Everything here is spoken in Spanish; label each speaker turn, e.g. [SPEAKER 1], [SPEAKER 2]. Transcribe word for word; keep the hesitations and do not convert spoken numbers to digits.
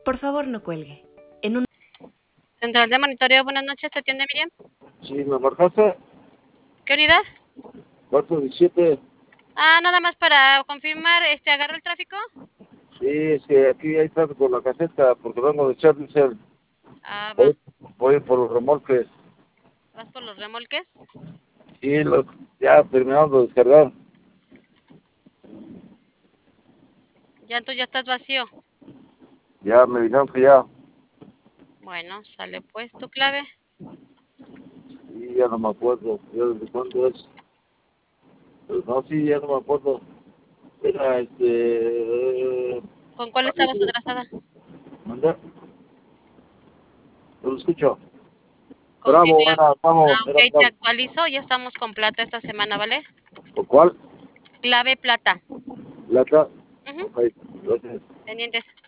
[SPEAKER 1] Por favor, no cuelgue. En un...
[SPEAKER 2] Central de monitoreo, buenas noches, ¿te atiende Miriam?
[SPEAKER 3] Sí, me marcaste
[SPEAKER 2] ¿Qué unidad?
[SPEAKER 3] cuatro diecisiete.
[SPEAKER 2] Ah, nada más para confirmar, este, ¿agarró el tráfico?
[SPEAKER 3] Sí, es que aquí hay tráfico en la caseta porque vengo de Charles.
[SPEAKER 2] Ah, va.
[SPEAKER 3] Voy, voy por los remolques.
[SPEAKER 2] ¿Vas por los remolques?
[SPEAKER 3] Sí, los, ya terminando de descargar.
[SPEAKER 2] Ya tú ya estás vacío.
[SPEAKER 3] Ya me dijeron que ya.
[SPEAKER 2] Bueno, sale pues tu clave.
[SPEAKER 3] Sí, ya no me acuerdo. Ya desde cuándo es. Pero no, sí, ya no me acuerdo. Era este.
[SPEAKER 2] ¿Con cuál estabas atrasada?
[SPEAKER 3] ¿Manda? No lo escucho.
[SPEAKER 2] ¿Con qué
[SPEAKER 3] Bravo,
[SPEAKER 2] clave?
[SPEAKER 3] era bravo,
[SPEAKER 2] Ah,
[SPEAKER 3] era
[SPEAKER 2] ok, te
[SPEAKER 3] bravo.
[SPEAKER 2] actualizo, ya estamos con plata esta semana, ¿vale?
[SPEAKER 3] ¿Por cuál?
[SPEAKER 2] Clave plata.
[SPEAKER 3] Plata.
[SPEAKER 2] Ujú,
[SPEAKER 3] Ok, gracias.
[SPEAKER 2] pendientes.